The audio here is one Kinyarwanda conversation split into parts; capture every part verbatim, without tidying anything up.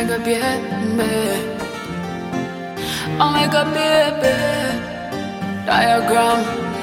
Omega baby, Omega baby, diagram.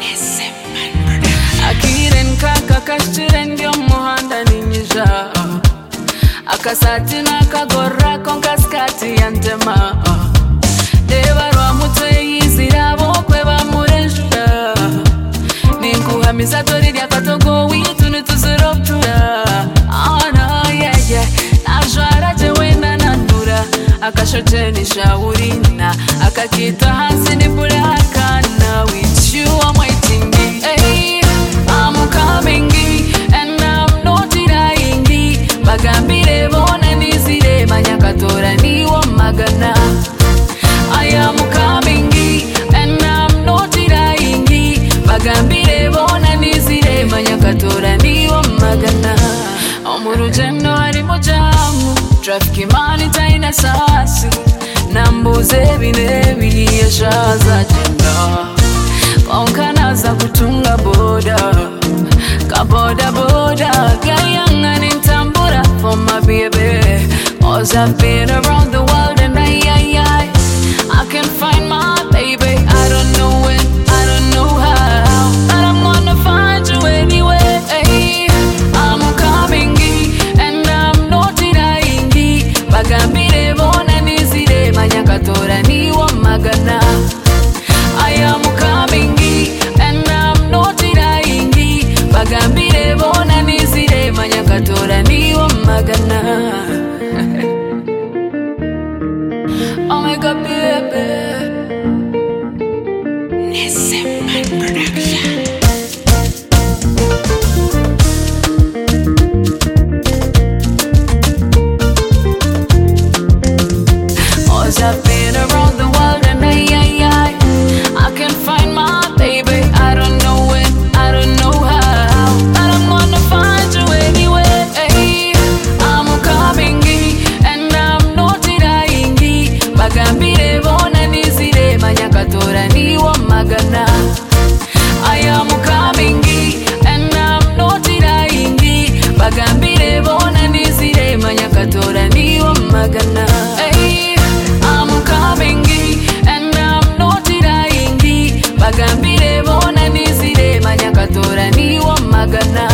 Akiren kaka kashiren gyo muhanda ninja. Akasati na kagora konkaskati yantema. Deva rwa mutwe yizira bokwe bamurenjura. Ninkuha misatori ya katogo witu nituziroptura. Ana yeah yeah, najwara jewe na nanura. Akashote ni shaurina, akakita hansi ni bulakana. With you I'm waiting, hey, I'm coming and I'm not denying. Bagambire bona nizire manyakatora niwo magana. I am coming and I'm not denying. Bagambire bona nizire manyakatora niwo magana. Omurujeno ari mujamu, traffic mani taina sasu. Nambuze binebi yeshaza jenda. Konkana za kutunga boda, kaboda boda, gayanga nintambura for my baby. Cause I've been around the world and I, I, I, I can find my baby. I don't know when, I don't know how, but I'm gonna find you anyway. Hey, I'm coming and I'm not denying. Bagambire bona nizire manyakatora niwo magana. I am coming and I'm not denying. Bagambire bona nizire manyakatora niwo magana. Omega baby, Nesseman Production. Cause I've been around the world and I, I, I, I can find my baby. I don't know when, I don't know how, but I'm gonna find you anyway. Hey, I'm coming and I'm not denying. Bagambire bona nizire manyakatora niwo magana. I am coming and I'm not denying. Bagambire bona nizire manyakatora niwo magana. Hey, I'm coming and I'm not denying. Bagambire bona nizire manyakatora niwo magana.